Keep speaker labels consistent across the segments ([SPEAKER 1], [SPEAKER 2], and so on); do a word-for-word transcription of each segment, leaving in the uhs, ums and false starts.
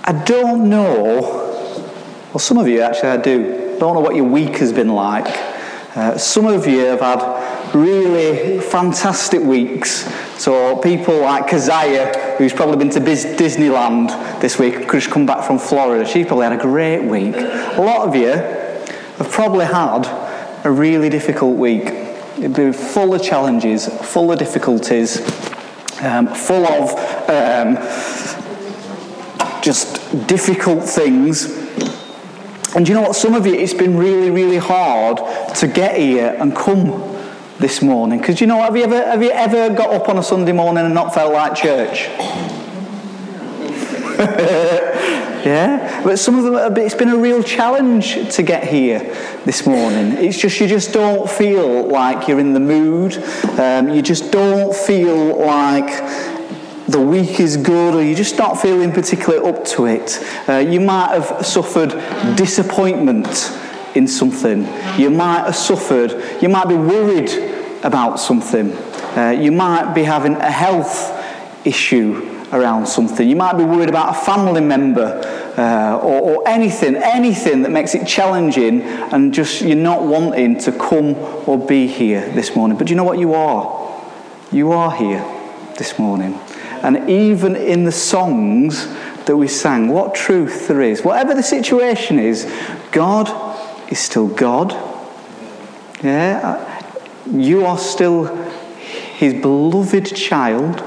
[SPEAKER 1] I don't know, well, some of you actually I do, don't know what your week has been like. Uh, some of you have had really fantastic weeks. So people like Keziah, who's probably been to Disneyland this week, could just come back from Florida. She probably had a great week. A lot of you have probably had a really difficult week. It's been full of challenges, full of difficulties, um, full of um, just difficult things. And you know what? Some of you, it's been really, really hard to get here and come this morning. Because you know, have you ever have you ever got up on a Sunday morning and not felt like church? Yeah, but some of them, it's been a real challenge to get here this morning. It's just, you just don't feel like you're in the mood. Um, you just don't feel like the week is good, or you're just not feeling particularly up to it. Uh, you might have suffered disappointment in something. You might have suffered, you might be worried about something. Uh, you might be having a health issue around something. You might be worried about a family member uh, or, or anything, anything that makes it challenging, and just you're not wanting to come or be here this morning. But you know what? You are. You are here this morning. And even in the songs that we sang, what truth there is, whatever the situation is, God is still God. Yeah, you are still His beloved child.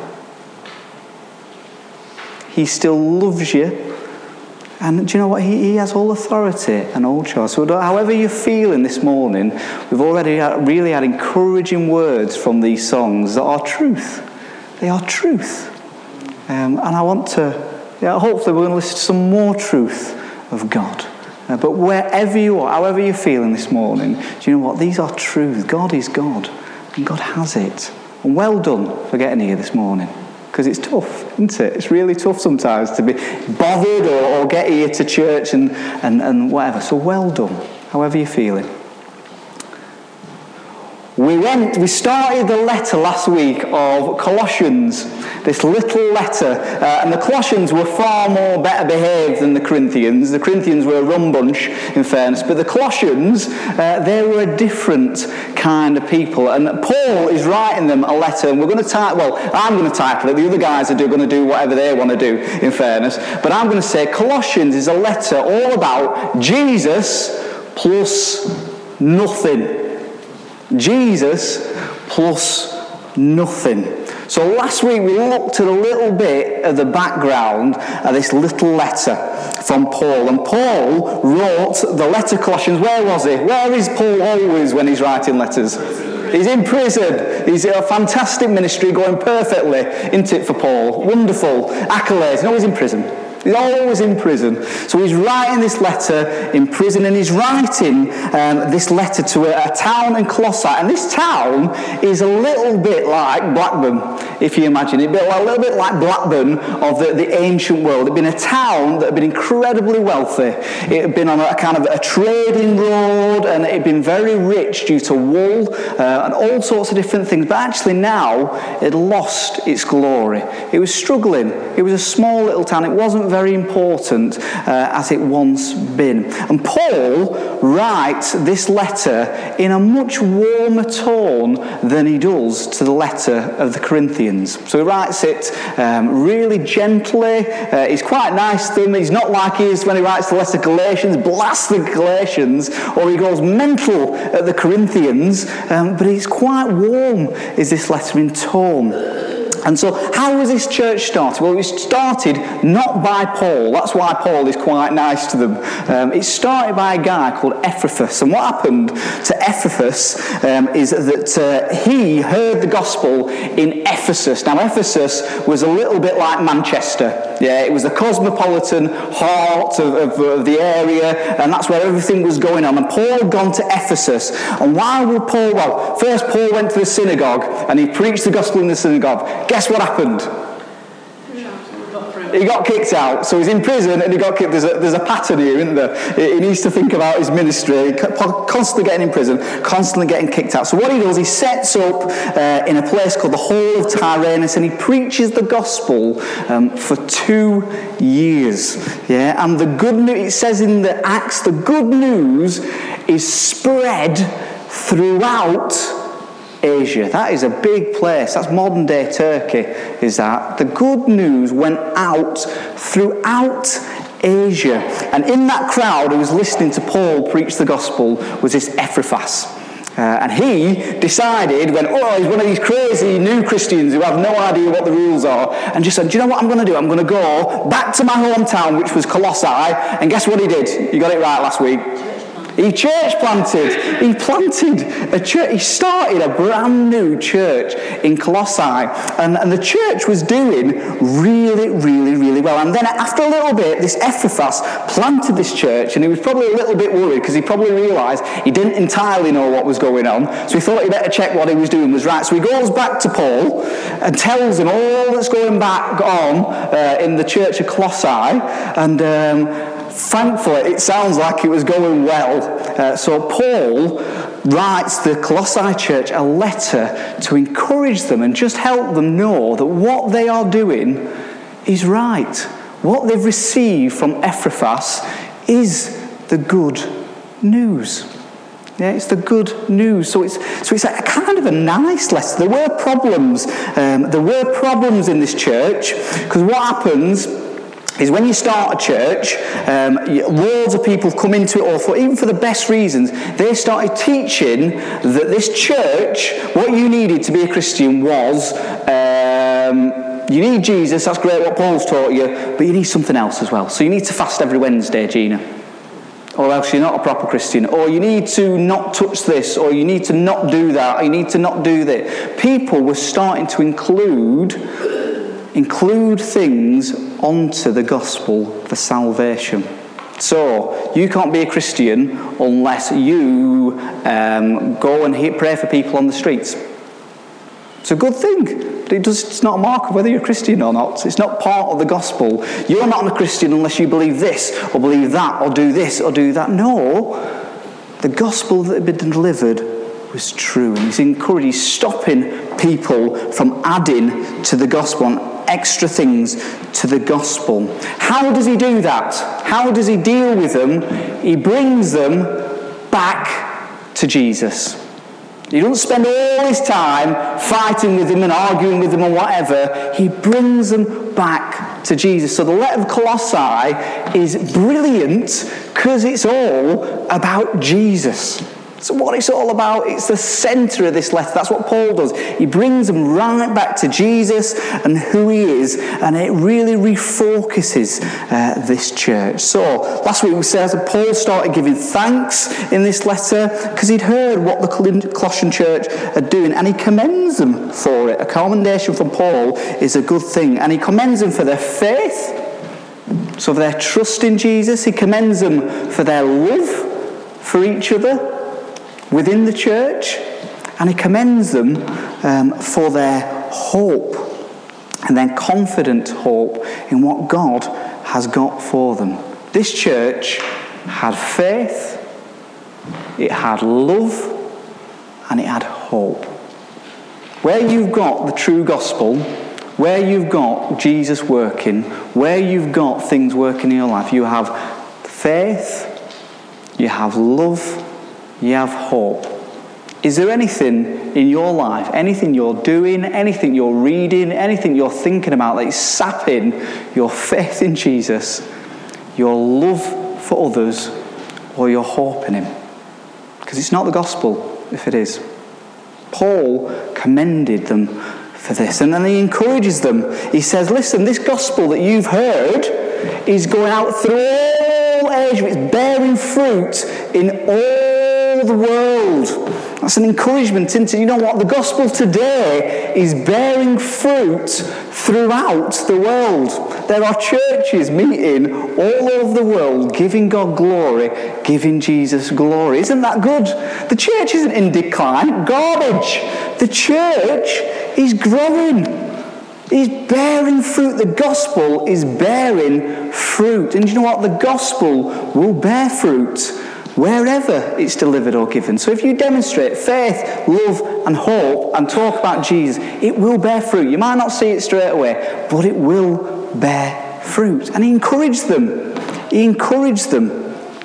[SPEAKER 1] He still loves you. And do you know what? He, he has all authority and all choice. So however you're feeling this morning, we've already had, really had encouraging words from these songs that are truth. They are truth. Um, and I want to, yeah, hopefully we're going to listen to some more truth of God. Uh, but wherever you are, however you're feeling this morning, do you know what? These are truth. God is God. And God has it. And well done for getting here this morning. Because it's tough, isn't it? It's really tough sometimes to be bothered or, or get here to church and, and, and whatever. So well done, however you're feeling. We went, we started the letter last week of Colossians, this little letter, uh, and the Colossians were far more better behaved than the Corinthians. The Corinthians were a rum bunch, in fairness, but the Colossians, uh, they were a different kind of people, and Paul is writing them a letter, and we're going to type, well, I'm going to title it, the other guys are going to do whatever they want to do, in fairness, but I'm going to say Colossians is a letter all about Jesus plus nothing. Jesus plus nothing. So last week we looked at a little bit of the background of this little letter from Paul. And Paul wrote the letter Colossians. Where was he? Where is Paul always when he's writing letters? He's in prison. He's a fantastic ministry going perfectly, isn't it, for Paul? Wonderful accolades. No, he's in prison. He's always in prison. So he's writing this letter in prison, and he's writing um, this letter to a, a town in Colossae. And this town is a little bit like Blackburn, if you imagine it. A little bit like Blackburn of the, the ancient world. It had been a town that had been incredibly wealthy. It had been on a kind of a trading road, and it had been very rich due to wool uh, and all sorts of different things. But actually now it had lost its glory. It was struggling. It was a small little town. It wasn't very important uh, as it once been. And Paul writes this letter in a much warmer tone than he does to the letter of the Corinthians. So he writes it um, really gently. Uh, he's quite nice to them. He's not like he is when he writes the letter to Galatians, blasts the Galatians, or he goes mental at the Corinthians. Um, but he's quite warm, is this letter in tone. And so how was this church started? Well, it was started not by Paul. That's why Paul is quite nice to them. Um, it started by a guy called Epaphras. And what happened to Epaphras um, is that uh, he heard the gospel in Ephesus. Now, Ephesus was a little bit like Manchester. Yeah, it was the cosmopolitan heart of, of, of the area, and that's where everything was going on. And Paul had gone to Ephesus. And why would Paul? Well, first Paul went to the synagogue, and he preached the gospel in the synagogue. Guess what happened? he got kicked out. So he's in prison and he got kicked. There's a, there's a pattern here, isn't there? He needs to think about his ministry, constantly getting in prison, constantly getting kicked out. So what he does, he sets up uh, in a place called the Hall of Tyrannus, and he preaches the gospel um, for two years. Yeah, and the good news, it says in the Acts, the good news is spread throughout Asia. That is a big place. That's modern day Turkey, is that. The good news went out throughout Asia. And in that crowd who was listening to Paul preach the gospel was this Epaphras. Uh, and he decided, when, oh, he's one of these crazy new Christians who have no idea what the rules are, and just said, do you know what I'm going to do? I'm going to go back to my hometown, which was Colossae, and guess what he did? You got it right last week. He church planted. He planted a church. He started a brand new church in Colossae. And, and the church was doing really, really, really well. And then after a little bit, this Epaphras planted this church, and he was probably a little bit worried because he probably realised he didn't entirely know what was going on. So he thought he better check what he was doing was right. So he goes back to Paul and tells him all that's going back on uh, in the church of Colossae. And um, thankfully, it sounds like it was going well. Uh, so Paul writes the Colossae church a letter to encourage them and just help them know that what they are doing is right. What they've received from Epaphras is the good news. Yeah, it's the good news. So it's so it's a kind of a nice letter. There were problems. Um, there were problems in this church because what happens is when you start a church, um, loads of people come into it all for, even for the best reasons. They started teaching that this church, what you needed to be a Christian was, um, you need Jesus, that's great what Paul's taught you, but you need something else as well. So you need to fast every Wednesday, Gina, or else you're not a proper Christian. Or you need to not touch this, or you need to not do that, or you need to not do that. People were starting to include include things onto the gospel for salvation. So you can't be a Christian unless you um, go and hear, pray for people on the streets. It's a good thing. It does, it's not a mark of whether you're a Christian or not. It's not part of the gospel. You're not a Christian unless you believe this or believe that or do this or do that. No, the gospel that had been delivered was true. And he's encouraging, he's stopping people from adding to the gospel and extra things to the gospel. How does he do that? How does he deal with them? He brings them back to Jesus. He doesn't spend all his time fighting with them and arguing with them and whatever. He brings them back to Jesus. So the letter of Colossae is brilliant because it's all about Jesus. So what it's all about, it's the centre of this letter. That's what Paul does. He brings them right back to Jesus and who he is, and it really refocuses uh, this church. So last week we said that Paul started giving thanks in this letter because he'd heard what the Colossian church are doing, and he commends them for it. A commendation from Paul is a good thing, and he commends them for their faith, so for their trust in Jesus. He commends them for their love for each other within the church, and he commends them um, for their hope and their confident hope in what God has got for them. This church had faith, it had love, and it had hope. Where you've got the true gospel, where you've got Jesus working, where you've got things working in your life, you have faith, you have love, you have hope. Is there anything in your life, anything you're doing, anything you're reading, anything you're thinking about that is sapping your faith in Jesus, your love for others, or your hope in him? Because it's not the gospel if it is. Paul commended them for this, and then he encourages them. He says, listen, this gospel that you've heard is going out through all Asia. It's bearing fruit in all the world. That's an encouragement into, you know what, the gospel today is bearing fruit throughout the world. There are churches meeting all over the world, giving God glory, giving Jesus glory. Isn't that good? The church isn't in decline. Garbage. The church is growing. He's bearing fruit. The gospel is bearing fruit. And you know what? The gospel will bear fruit wherever it's delivered or given. So if you demonstrate faith, love and hope and talk about Jesus, it will bear fruit. You might not see it straight away, but it will bear fruit. And he encouraged them. He encouraged them.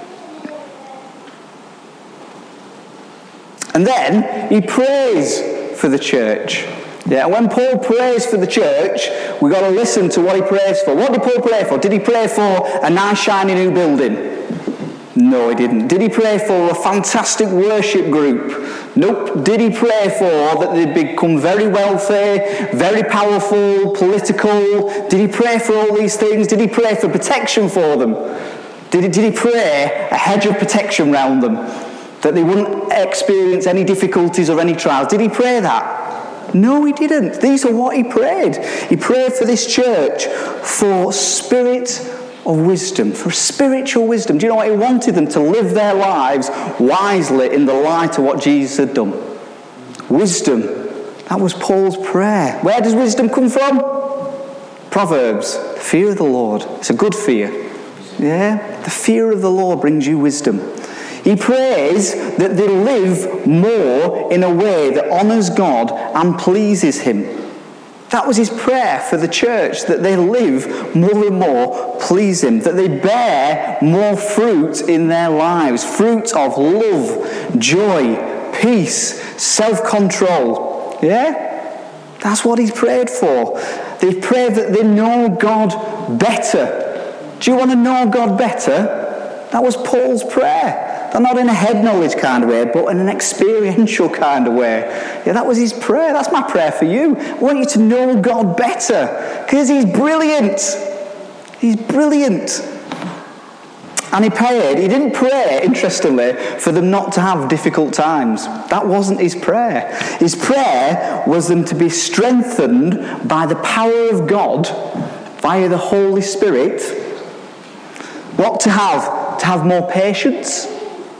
[SPEAKER 1] And then he prays for the church. Yeah, and when Paul prays for the church, we've got to listen to what he prays for. What did Paul pray for? Did he pray for a nice shiny new building? No, he didn't. Did he pray for a fantastic worship group? Nope. Did he pray for that they'd become very wealthy, very powerful, political? Did he pray for all these things? Did he pray for protection for them? Did he, did he pray a hedge of protection round them, that they wouldn't experience any difficulties or any trials? Did he pray that? No, he didn't. These are what he prayed. He prayed for this church for spirit of wisdom, for spiritual wisdom. Do you know what? He wanted them to live their lives wisely in the light of what Jesus had done. Wisdom. That was Paul's prayer. Where does wisdom come from? Proverbs. The fear of the Lord. It's a good fear. Yeah? The fear of the Lord brings you wisdom. He prays that they live more in a way that honours God and pleases him. That was his prayer for the church, that they live more and more please him, that they bear more fruit in their lives, fruit of love, joy, peace, self-control. Yeah? That's what he's prayed for. They prayed that they know God better. Do you want to know God better? That was Paul's prayer. And not in a head knowledge kind of way, but in an experiential kind of way. Yeah, that was his prayer. That's my prayer for you. I want you to know God better, because he's brilliant. He's brilliant. And he prayed. He didn't pray, interestingly, for them not to have difficult times. That wasn't his prayer. His prayer was them to be strengthened by the power of God via the Holy Spirit. What to have? To have more patience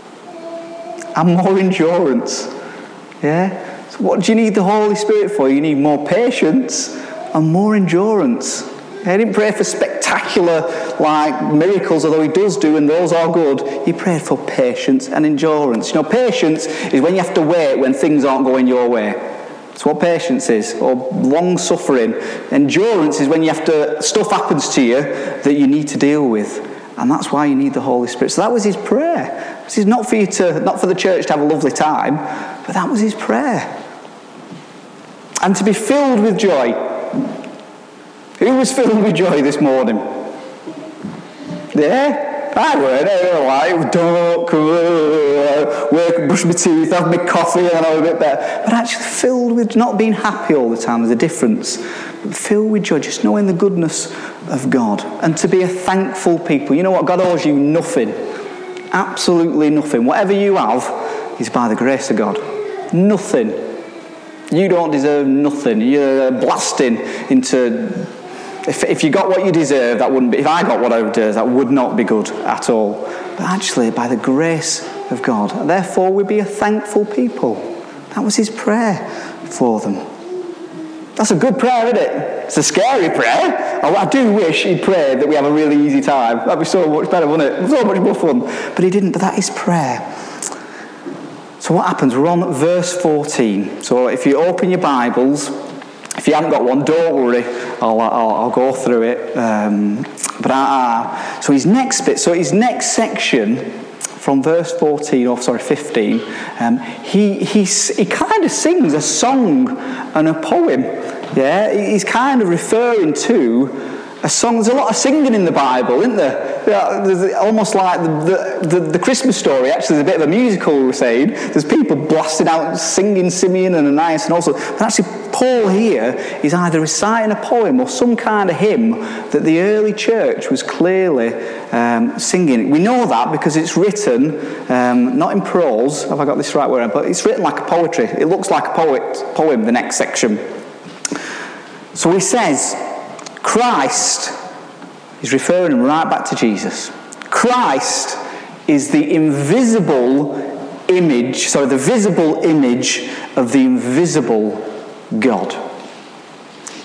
[SPEAKER 1] and more endurance. Yeah? So what do you need the Holy Spirit for? You need more patience and more endurance. Yeah, he didn't pray for spectacular like miracles, although he does do, and those are good. He prayed for patience and endurance. You know, patience is when you have to wait when things aren't going your way. That's what patience is, or long suffering. Endurance is when you have to, stuff happens to you that you need to deal with. And that's why you need the Holy Spirit. So that was his prayer. This is not for you to, not for the church to have a lovely time, but that was his prayer. And to be filled with joy. Who was filled with joy this morning? Yeah? I weren't. I were like, don't come, uh, work, brush my teeth, have my coffee, and I'm a bit better. But actually filled with, not being happy all the time, there's a difference. But filled with joy, just knowing the goodness of God. And to be a thankful people. You know what? God owes you nothing. Absolutely nothing. Whatever you have is by the grace of God. Nothing. You don't deserve nothing. You're blasting into... If, if you got what you deserve, that wouldn't be... If I got what I deserve, that would not be good at all. But actually, by the grace of God. Therefore, we be a thankful people. That was his prayer for them. That's a good prayer, isn't it? It's a scary prayer. I, I do wish he prayed that we have a really easy time. That'd be so much better, wouldn't it? So much more fun. But he didn't. But that is prayer. So what happens? We're on verse fourteen. So if you open your Bibles, if you haven't got one, don't worry. I'll I'll, I'll go through it. Um, but I, so his next bit. So his next section, from verse fourteen, or sorry, fifteen, um, he he he kind of sings a song and a poem. Yeah, he's kind of referring to a song. There's a lot of singing in the Bible, isn't there? Yeah, there's almost like the, the, the, the Christmas story. Actually, there's a bit of a musical, we were saying. There's people blasting out, singing Simeon and Ananias and also. But actually, Paul here is either reciting a poem or some kind of hymn that the early church was clearly um, singing. We know that because it's written, um, not in prose, have I got this right word? But it's written like a poetry. It looks like a poet poem, the next section. So he says, Christ, he's referring him right back to Jesus. Christ is the invisible image, sorry, the visible image of the invisible God.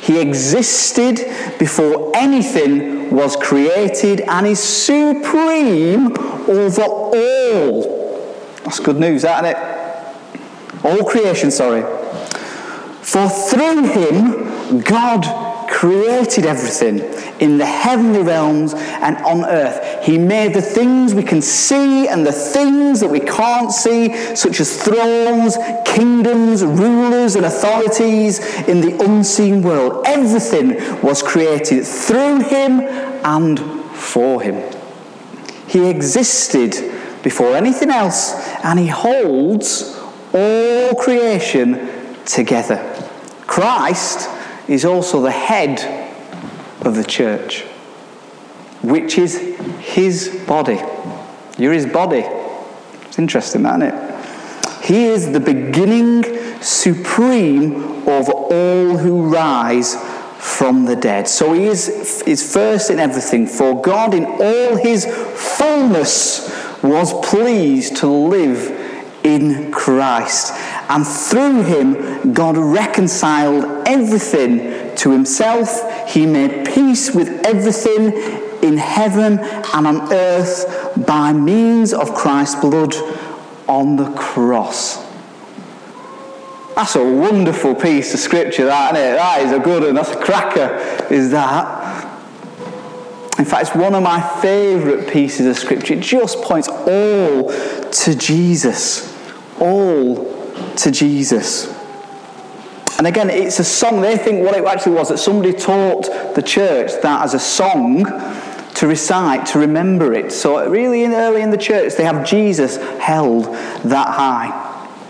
[SPEAKER 1] He existed before anything was created and is supreme over all. That's good news, isn't it? All creation, sorry. For through him, God created everything in the heavenly realms and on earth. He made the things we can see and the things that we can't see, such as thrones, kingdoms, rulers and authorities in the unseen world. Everything was created through him and for him. He existed before anything else, and he holds all creation together. Christ is also the head of the church, which is his body. You're his body. It's interesting, isn't it? He is the beginning, supreme over all who rise from the dead. So he is, is first in everything. For God in all his fullness was pleased to live in Christ. And through him, God reconciled everything to himself. He made peace with everything in heaven and on earth by means of Christ's blood on the cross. That's a wonderful piece of scripture, that, isn't it? That is a good one. That's a cracker, is that. In fact, it's one of my favourite pieces of scripture. It just points all to Jesus. All to Jesus. And again, it's a song. They think what it actually was, that somebody taught the church that as a song to recite, to remember it. So really in, early in the church, they have Jesus held that high.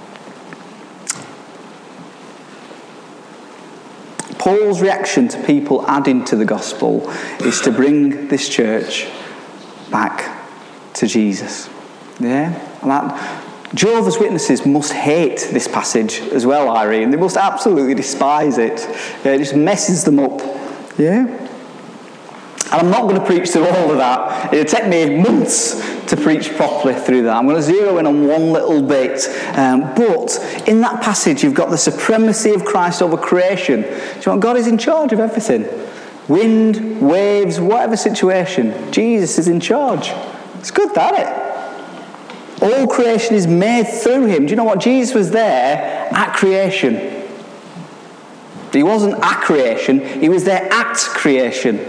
[SPEAKER 1] Paul's reaction to people adding to the gospel is to bring this church back to Jesus. Yeah? And that, Jehovah's Witnesses must hate this passage as well, Irene. They must absolutely despise it. Yeah, it just messes them up. Yeah? And I'm not going to preach through all of that. It'll take me months to preach properly through that. I'm going to zero in on one little bit. Um, but in that passage, you've got the supremacy of Christ over creation. Do you know what? God is in charge of everything. Wind, waves, whatever situation. Jesus is in charge. It's good, that, isn't it? All creation is made through him. Do you know what? Jesus was there at creation. He wasn't at creation. He was there at creation.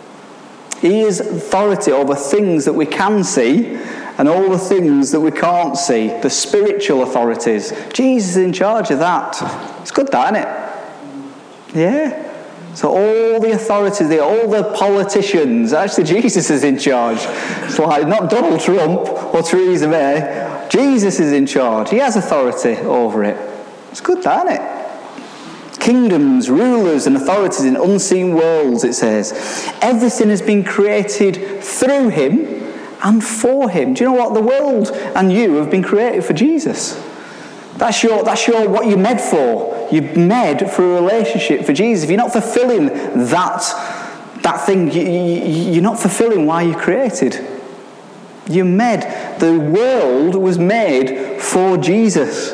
[SPEAKER 1] He is authority over things that we can see and all the things that we can't see. The spiritual authorities. Jesus is in charge of that. It's good, that, isn't it? Yeah. So all the authorities, all the politicians, actually Jesus is in charge. It's like not Donald Trump or Theresa May. Jesus is in charge. He has authority over it. It's good, that, isn't it? Kingdoms, rulers and authorities in unseen worlds, it says. Everything has been created through him and for him. Do you know what? The world and you have been created for Jesus. That's your, that's your, what you're made for. You're made for a relationship for Jesus. If you're not fulfilling that, that thing, you, you, you're not fulfilling why you're created. You're made. The world was made for Jesus.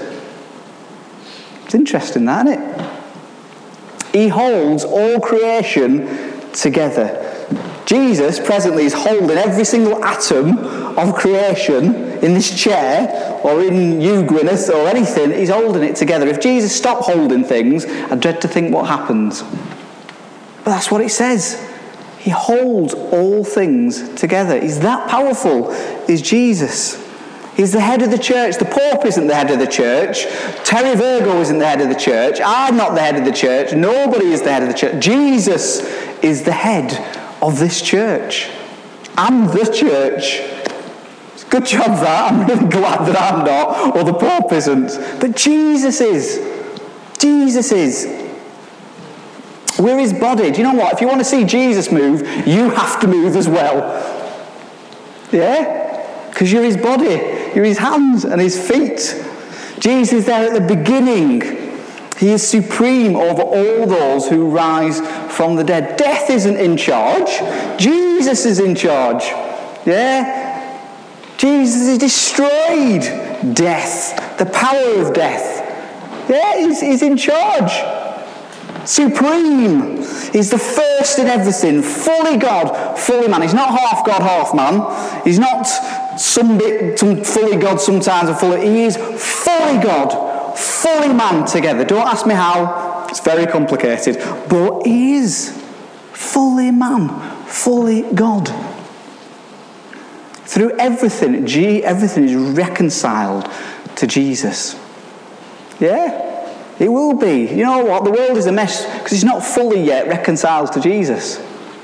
[SPEAKER 1] It's interesting, that, isn't it? He holds all creation together. Jesus presently is holding every single atom of creation in this chair, or in you, Gwyneth, or anything. He's holding it together. If Jesus stopped holding things, I dread to think what happens. But that's what it says. He holds all things together. He's that powerful, is Jesus. He's the head of the church. The Pope isn't the head of the church. Terry Virgo isn't the head of the church. I'm not the head of the church. Nobody is the head of the church. Jesus is the head of this church. I'm the church. It's a good job, that. I'm really glad that I'm not, or the Pope isn't. But Jesus is. Jesus is. We're his body. Do you know what? If you want to see Jesus move, you have to move as well. Yeah? Because you're his body. You're his hands and his feet. Jesus is there at the beginning. He is supreme over all those who rise from the dead. Death isn't in charge. Jesus is in charge. Yeah? Jesus has destroyed death. The power of death. Yeah, he's, he's in charge. Supreme. He's the first in everything. Fully God, fully man. He's not half God, half man. He's not some bit, some fully God sometimes and fully. He is fully God, fully man together. Don't ask me how. It's very complicated. But he is fully man, fully God. Through everything, G, everything is reconciled to Jesus. Yeah? It will be. You know what? The world is a mess because it's not fully yet reconciled to Jesus.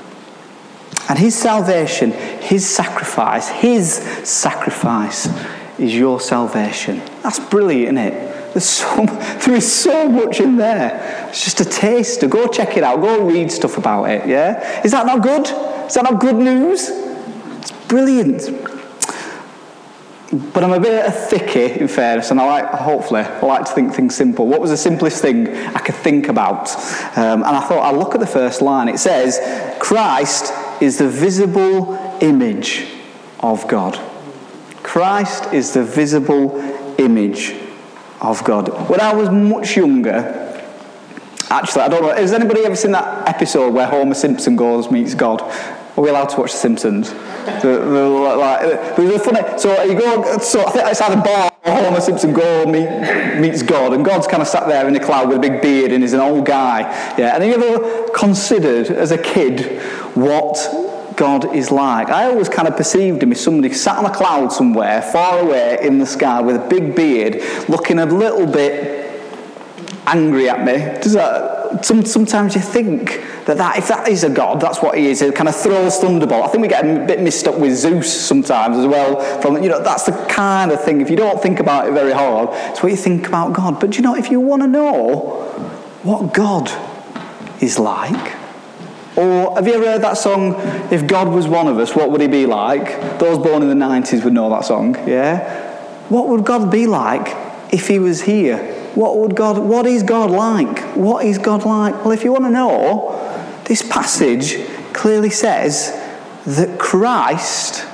[SPEAKER 1] And his salvation, his sacrifice, his sacrifice is your salvation. That's brilliant, isn't it? There's so, there is so much in there. It's just a taster. Go check it out. Go read stuff about it, yeah? Is that not good? Is that not good news? It's brilliant. But I'm a bit of a thickie, in fairness, and I like, hopefully, I like to think things simple. What was the simplest thing I could think about? Um, and I thought, I'll look at the first line. It says, Christ is the visible image of God. Christ is the visible image of God. When I was much younger, actually, I don't know, has anybody ever seen that episode where Homer Simpson goes meets God? Are we allowed to watch The Simpsons? the, the, like, the funny, so you go, so I think it's either Bart or Homer Simpson go meet, meets God, and God's kind of sat there in the cloud with a big beard and he's an old guy. Yeah, and have you ever considered as a kid what God is like? I always kind of perceived him as somebody sat on a cloud somewhere, far away in the sky with a big beard, looking a little bit angry at me. Does that, some, sometimes you think that, that if that is a god, that's what he is. He kind of throws thunderbolt. I think we get a bit mixed up with Zeus sometimes as well. From you know, that's the kind of thing. If you don't think about it very hard, it's what you think about God. But you know, if you want to know what God is like, or have you ever heard that song? If God was one of us, what would he be like? Those born in the nineties would know that song. Yeah, what would God be like if he was here? What would God, what is God like? What is God like? Well, if you want to know, this passage clearly says that Christ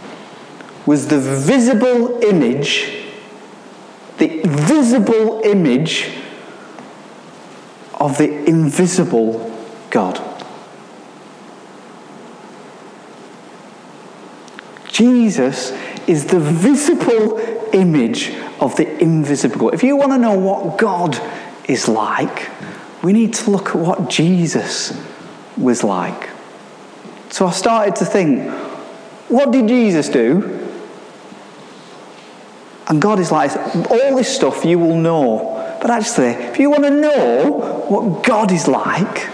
[SPEAKER 1] was the visible image, the visible image of the invisible God. Jesus is the visible image of the invisible. If you want to know what God is like, we need to look at what Jesus was like. So I started to think, what did Jesus do? And God is like, all this stuff you will know. But actually, if you want to know what God is like,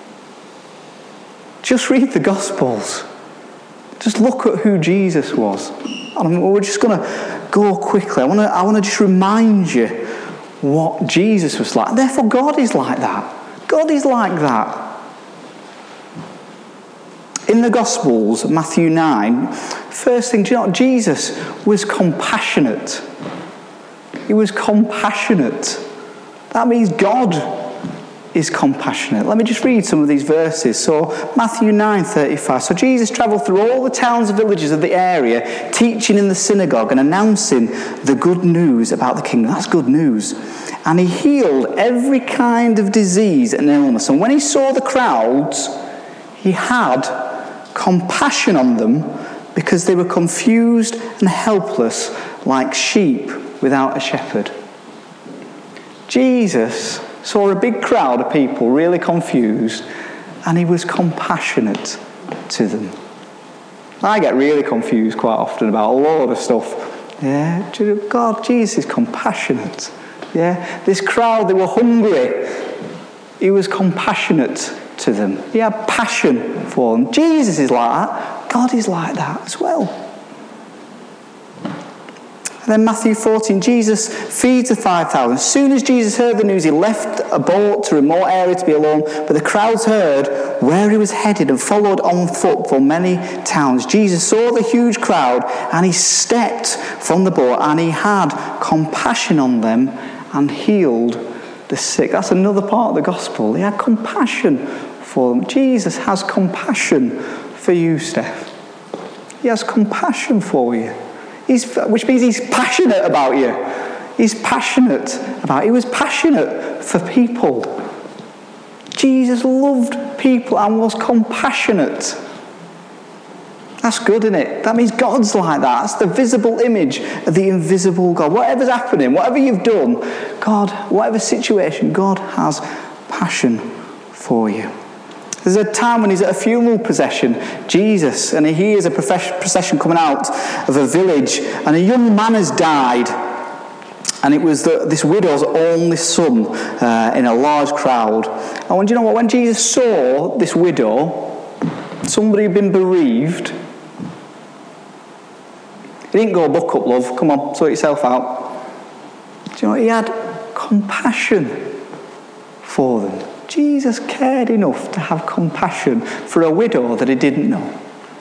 [SPEAKER 1] just read the Gospels. Just look at who Jesus was. And we're just going to go quickly. I want to I want to just remind you what Jesus was like. Therefore, God is like that. God is like that. In the Gospels, Matthew nine, first thing, do you know what? Jesus was compassionate. He was compassionate. That means God is compassionate. Let me just read some of these verses. So Matthew nine thirty-five. So Jesus travelled through all the towns and villages of the area, teaching in the synagogue and announcing the good news about the kingdom. That's good news. And he healed every kind of disease and illness. And when he saw the crowds, he had compassion on them because they were confused and helpless like sheep without a shepherd. Jesus saw a big crowd of people really confused, and he was compassionate to them. I get really confused quite often about a load of stuff. Yeah, God, Jesus is compassionate. Yeah, this crowd, they were hungry. He was compassionate to them. He had passion for them. Jesus is like that. God is like that as well. And then Matthew fourteen, Jesus feeds the five thousand. As soon as Jesus heard the news, he left a boat to a remote area to be alone. But the crowds heard where he was headed and followed on foot for many towns. Jesus saw the huge crowd and he stepped from the boat and he had compassion on them and healed the sick. That's another part of the gospel. He had compassion for them. Jesus has compassion for you, Steph. He has compassion for you. He's, which means he's passionate about you. He's passionate about you. He was passionate for people. Jesus loved people and was compassionate. That's good, isn't it? That means God's like that. That's the visible image of the invisible God. Whatever's happening, whatever you've done, God, whatever situation, God has passion for you. There's a time when he's at a funeral procession, Jesus, and he hears a procession coming out of a village, and a young man has died. And it was the, this widow's only son uh, in a large crowd. And when, do you know what? When Jesus saw this widow, somebody had been bereaved, he didn't go, buck up, love, come on, sort yourself out. Do you know what? He had compassion for them. Jesus cared enough to have compassion for a widow that he didn't know.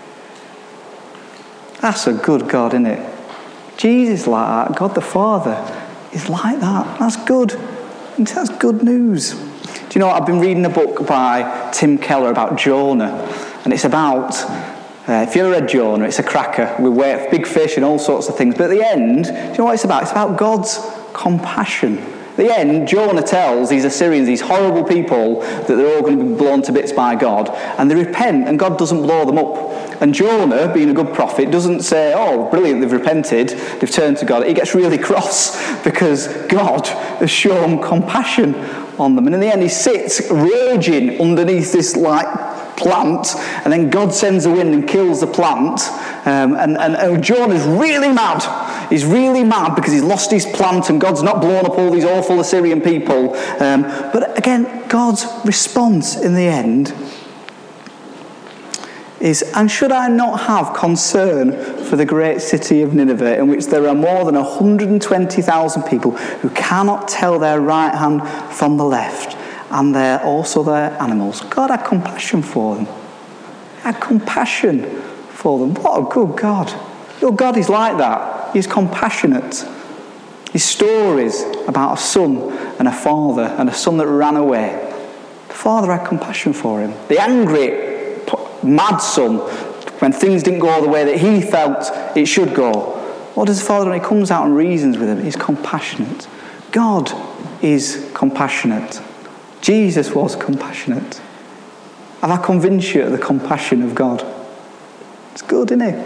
[SPEAKER 1] That's a good God, isn't it? Jesus like that. God the Father is like that. That's good. That's good news. Do you know what? I've been reading a book by Tim Keller about Jonah, and it's about... Uh, if you ever read Jonah, it's a cracker with big fish and all sorts of things. But at the end, do you know what it's about? It's about God's compassion. At the end, Jonah tells these Assyrians, these horrible people, that they're all going to be blown to bits by God. And they repent, and God doesn't blow them up. And Jonah, being a good prophet, doesn't say, oh, brilliant, they've repented, they've turned to God. He gets really cross because God has shown compassion on them. And in the end, he sits raging underneath this, like, plant, and then God sends a wind and kills the plant, um, and, and, and Jonah's really mad. He's really mad because he's lost his plant and God's not blown up all these awful Assyrian people. Um, but again, God's response in the end is, and should I not have concern for the great city of Nineveh, in which there are more than one hundred twenty thousand people who cannot tell their right hand from the left, and they're also their animals. God had compassion for them. Had compassion for them. What a good God. Your God is like that. He's compassionate. His stories about a son and a father and a son that ran away. The father had compassion for him. The angry, mad son, when things didn't go the way that he felt it should go. What does the father do when he comes out and reasons with him? He's compassionate. God is compassionate. Jesus was compassionate. Have I convinced you of the compassion of God? It's good, isn't it?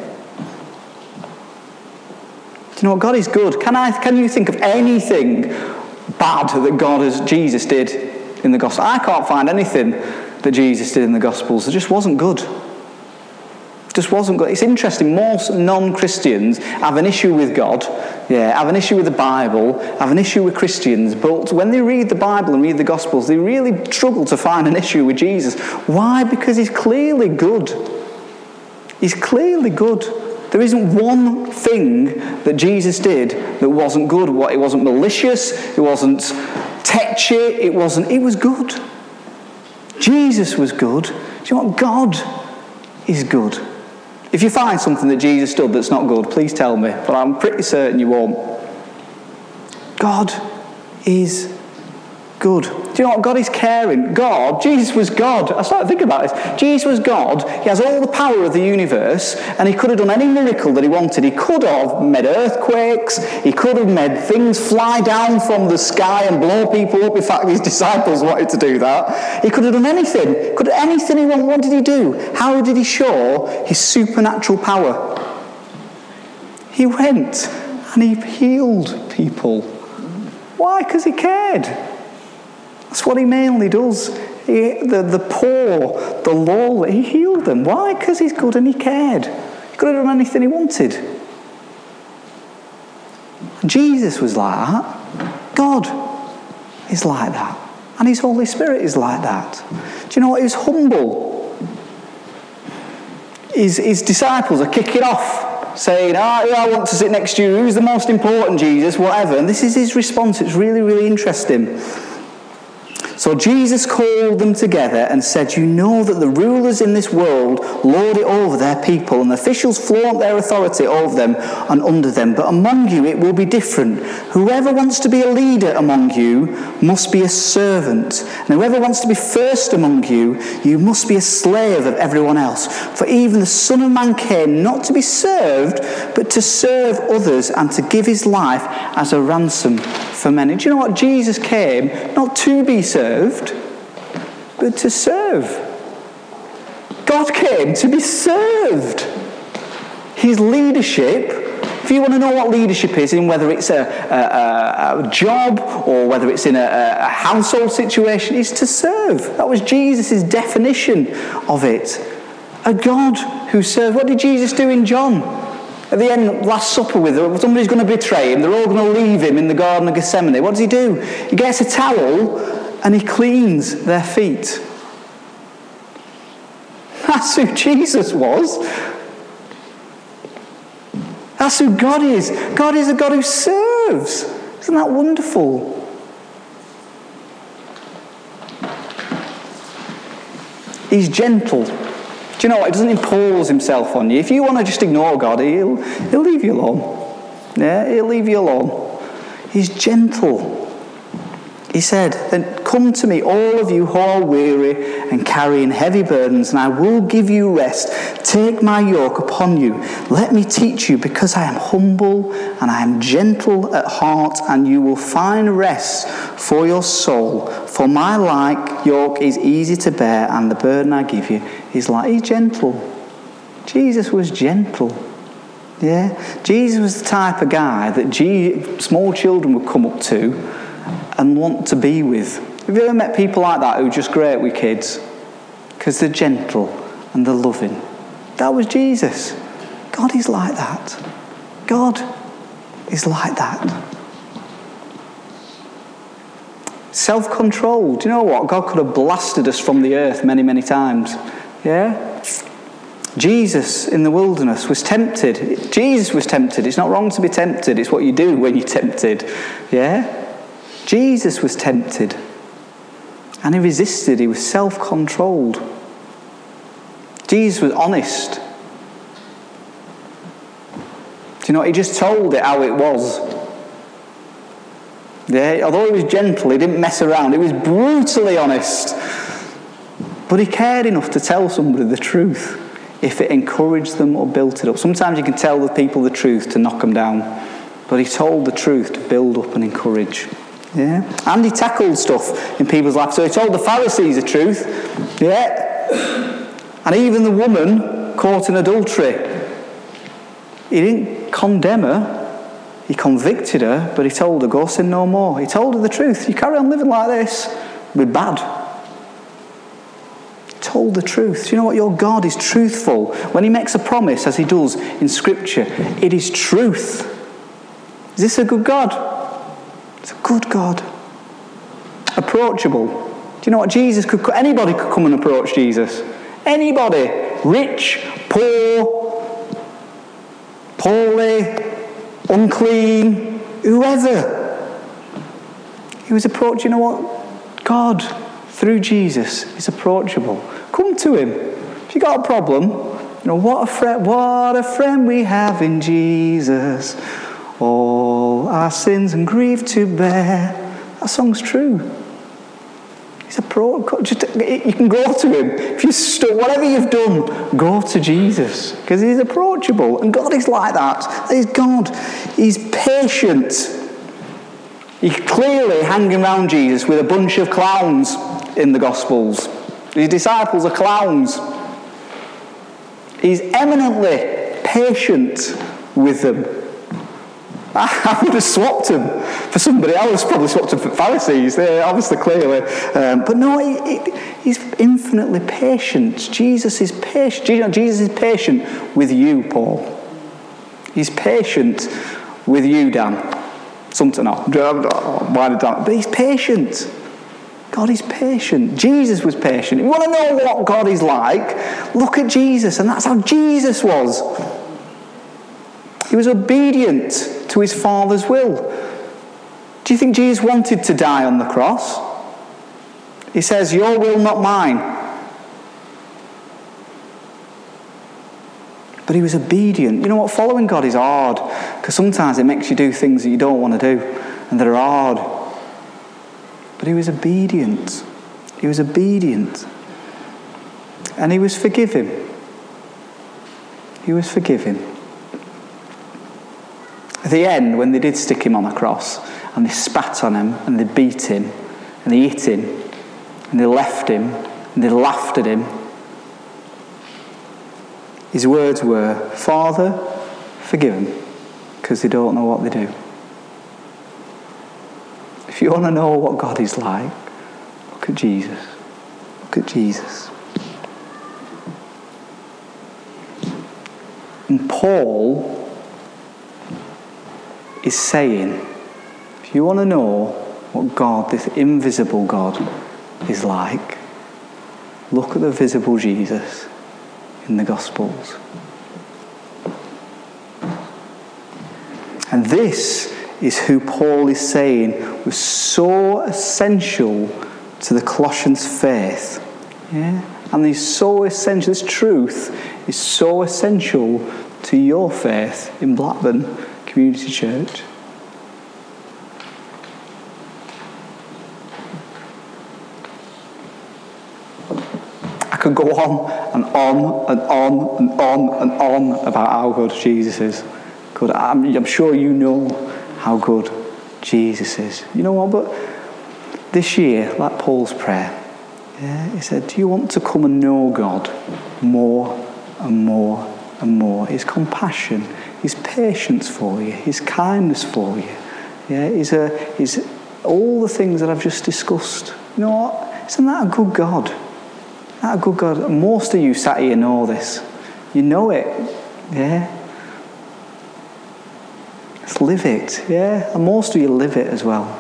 [SPEAKER 1] Do you know what? God is good. Can I? Can you think of anything bad that God as Jesus did in the gospel? I can't find anything that Jesus did in the Gospels. It just wasn't good. Just wasn't good. It's interesting, most non-Christians have an issue with God, yeah, have an issue with the Bible, have an issue with Christians, but when they read the Bible and read the Gospels, they really struggle to find an issue with Jesus. Why? Because he's clearly good. He's clearly good. There isn't one thing that Jesus did that wasn't good. It wasn't malicious, it wasn't tetchy, it wasn't, it was good. Jesus was good. Do you know what? God is good. If you find something that Jesus did that's not good, please tell me, but I'm pretty certain you won't. God is good. Do you know what? God is caring. God, Jesus was God. I started thinking about this. Jesus was God. He has all the power of the universe, and he could have done any miracle that he wanted. He could have made earthquakes. He could have made things fly down from the sky and blow people up. In fact, his disciples wanted to do that. He could have done anything. Could have anything he wanted. What did he do? How did he show his supernatural power? He went and he healed people. Why? Because he cared. That's what he mainly does. He, the, the poor, the lowly, he healed them. Why? Because he's good and he cared. He could have done anything he wanted. Jesus was like that. God is like that. And his Holy Spirit is like that. Do you know what? He was humble. His, his disciples are kicking off, saying, oh, I want to sit next to you. Who's the most important, Jesus? Whatever. And this is his response. It's really, really interesting. So Jesus called them together and said, you know that the rulers in this world lord it over their people, and the officials flaunt their authority over them and under them. But among you it will be different. Whoever wants to be a leader among you must be a servant. And whoever wants to be first among you, you must be a slave of everyone else. For even the Son of Man came not to be served, but to serve others and to give his life as a ransom for many. Do you know what? Jesus came not to be served, but to serve. God came to be served. His leadership, if you want to know what leadership is, in whether it's a, a, a job or whether it's in a, a household situation, is to serve. That was Jesus' definition of it. A God who serves. What did Jesus do in John? At the end, Last Supper with them, somebody's going to betray him. They're all going to leave him in the Garden of Gethsemane. What does he do? He gets a towel and he cleans their feet. That's who Jesus was. That's who God is. God is a God who serves. Isn't that wonderful? He's gentle. Do you know what? He doesn't impose himself on you. If you want to just ignore God, he'll, he'll leave you alone. Yeah, he'll leave you alone. He's gentle. He said, then come to me, all of you who are weary and carrying heavy burdens, and I will give you rest. Take my yoke upon you. Let me teach you, because I am humble and I am gentle at heart, and you will find rest for your soul. For my like yoke is easy to bear, and the burden I give you is light. He's gentle. Jesus was gentle. Yeah, Jesus was the type of guy that G- small children would come up to and want to be with. Have you ever met people like that who are just great with kids? Because they're gentle and they're loving. That was Jesus. God is like that. God is like that. Self-controlled. Do you know what? God could have blasted us from the earth many, many times. Yeah? Jesus in the wilderness was tempted. Jesus was tempted. It's not wrong to be tempted. It's what you do when you're tempted. Yeah? Jesus was tempted. And he resisted. He was self-controlled. Jesus was honest. Do you know what? He just told it how it was. Yeah, although he was gentle, he didn't mess around. He was brutally honest. But he cared enough to tell somebody the truth if it encouraged them or built it up. Sometimes you can tell the people the truth to knock them down. But he told the truth to build up and encourage. Yeah. And he tackled stuff in people's lives. So he told the Pharisees the truth. Yeah. And even the woman caught in adultery, he didn't condemn her. He convicted her, but he told her, go sin no more. He told her the truth. You carry on living like this, it'll be bad. He told the truth. Do you know what? Your God is truthful. When he makes a promise, as he does in Scripture, it is truth. Is this a good God? It's a good God. Approachable. Do you know what? Jesus could, anybody could come and approach Jesus. Anybody. Rich, poor, poorly, unclean, whoever. He was approached. You know what? God, through Jesus, is approachable. Come to him. If you got a problem, you know, what a friend, what a friend we have in Jesus. All our sins and grief to bear. That song's true. He's a pro. Just, you can go to him. If you stuck, whatever you've done, go to Jesus. Because he's approachable. And God is like that. He's God. He's patient. He's clearly hanging around Jesus with a bunch of clowns in the Gospels. His disciples are clowns. He's eminently patient with them. I would have swapped him for somebody else, probably swapped him for Pharisees, they're obviously clearly. Um, but no, he, he, he's infinitely patient. Jesus is patient. You know, Jesus is patient with you, Paul. He's patient with you, Dan. Something else. But he's patient. God is patient. Jesus was patient. If you want to know what God is like, look at Jesus, and that's how Jesus was. He was obedient to his Father's will. Do you think Jesus wanted to die on the cross? He says, your will, not mine. But he was obedient. You know what? Following God is hard, because sometimes it makes you do things that you don't want to do, and that are hard. But he was obedient. He was obedient. And he was forgiving. He was forgiving. At the end, when they did stick him on a cross, and they spat on him, and they beat him, and they hit him, and they left him, and they laughed at him. His words were, Father, forgive them, because they don't know what they do. If you want to know what God is like, look at Jesus. Look at Jesus. And Paul is saying, if you want to know what God, this invisible God, is like, look at the visible Jesus in the Gospels. And this is who Paul is saying was so essential to the Colossians' faith. Yeah? And he's so essential, this truth is so essential to your faith in Blackburn Community Church. I could go on and on and on and on and on about how good Jesus is. Good. I'm, I'm sure you know how good Jesus is. You know what? But this year, like Paul's prayer, yeah, he said, do you want to come and know God more and more and more? His compassion, his patience for you, his kindness for you. Yeah, his, uh, his, all the things that I've just discussed. You know what? Isn't that a good God? That a good God? Most of you sat here know this. You know it. Yeah. Let's live it. Yeah. And most of you live it as well.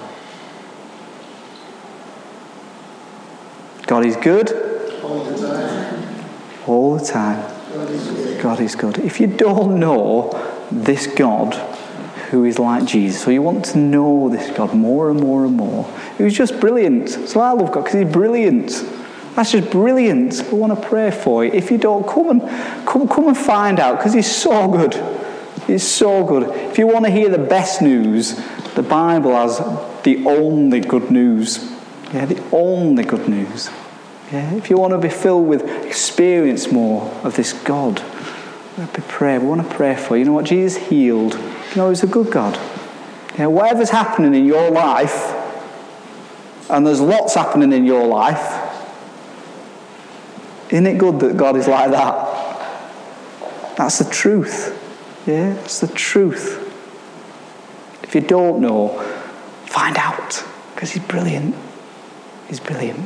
[SPEAKER 1] God is good.
[SPEAKER 2] All the time.
[SPEAKER 1] All the time.
[SPEAKER 2] God is good.
[SPEAKER 1] God is good. If you don't know this God who is like Jesus, or you want to know this God more and more and more, who's just brilliant. So I love God because he's brilliant. That's just brilliant. We want to pray for you. If you don't, come and come, come and find out, because he's so good. He's so good. If you want to hear the best news, the Bible has the only good news. Yeah, the only good news. Yeah, if you want to be filled with, experience more of this God, we want to pray. We want to pray for you. You know what? Jesus healed. You know, he's a good God. Yeah, whatever's happening in your life, and there's lots happening in your life, isn't it good that God is like that? That's the truth. Yeah, that's the truth. If you don't know, find out, because he's brilliant. He's brilliant.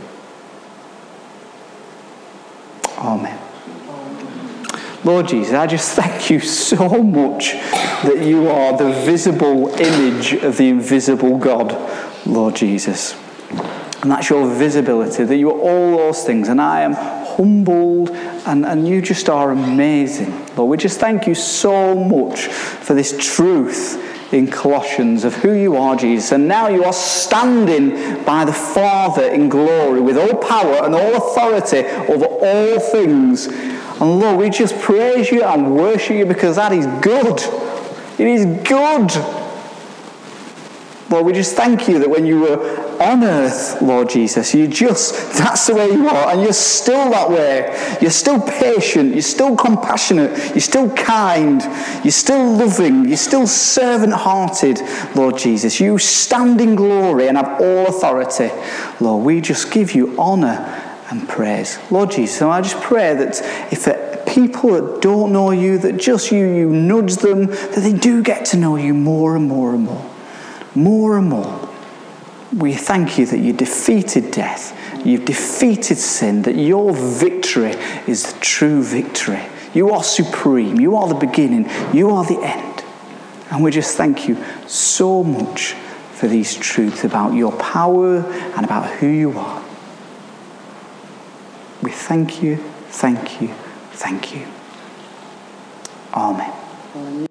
[SPEAKER 1] Amen. Lord Jesus, I just thank you so much that you are the visible image of the invisible God, Lord Jesus. And that's your visibility, that you are all those things. And I am humbled, and, and you just are amazing. Lord, we just thank you so much for this truth in Colossians of who you are, Jesus. And now you are standing by the Father in glory with all power and all authority over all things. And Lord, we just praise you and worship you because that is good. It is good. Lord, we just thank you that when you were on earth, Lord Jesus, you just, that's the way you are, and you're still that way. You're still patient, you're still compassionate, you're still kind, you're still loving, you're still servant-hearted, Lord Jesus. You stand in glory and have all authority. Lord, we just give you honour and praise. Lord Jesus, and I just pray that if there people that don't know you, that just you, you nudge them, that they do get to know you more and more and more. More and more. We thank you that you defeated death, you've defeated sin, that your victory is the true victory. You are supreme, you are the beginning, you are the end. And we just thank you so much for these truths about your power and about who you are. We thank you, thank you, thank you. Amen.